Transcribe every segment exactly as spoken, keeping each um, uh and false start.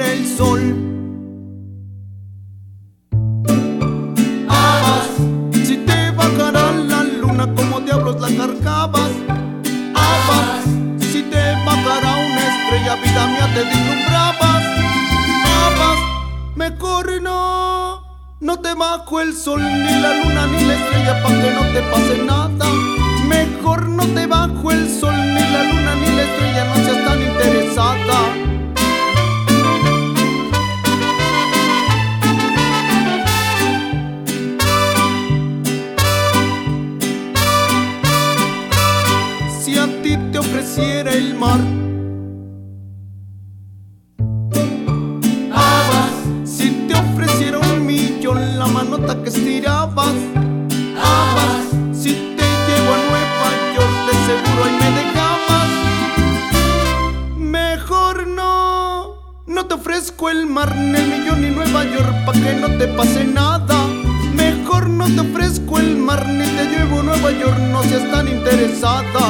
fuera el sol. Habas, Si te bajara la luna, como diablos la cargabas. habas, Si te bajara una estrella, vida mía, te deslumbrabas. Habas, mejor no, no te bajo el sol, ni la luna, ni la estrella, pa' que no te pase nada. Mejor no te bajo el sol, ni la luna, ni la estrella, no seas tan interesada. Si a ti te ofreciera el mar, habas, si te ofreciera un millón, la manota que estirabas. habas, Si te llevo a Nueva York, de seguro ahí me dejabas. Mejor no, no te ofrezco el mar, ni el millón, ni Nueva York, pa' que no te pase nada. Mejor no te ofrezco el mar, ni te llevo a Nueva York, no seas tan interesada.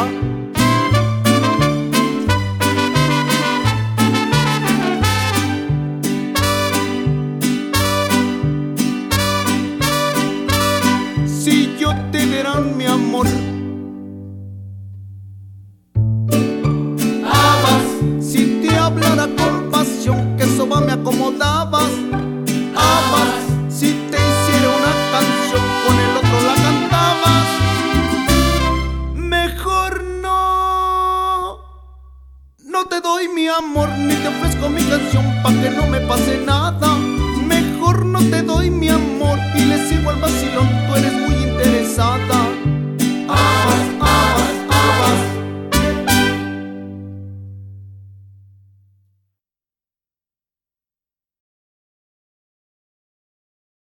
Si yo te diera mi amor, habas, si te hablara con pasión, que eso va me acomodabas. habas, Si te hiciera una canción, con el otro la cantabas. Mejor no, no te doy mi amor, ni te ofrezco mi canción, pa' que no me pase nada. Mejor no te doy mi amor, y le sigo al vacío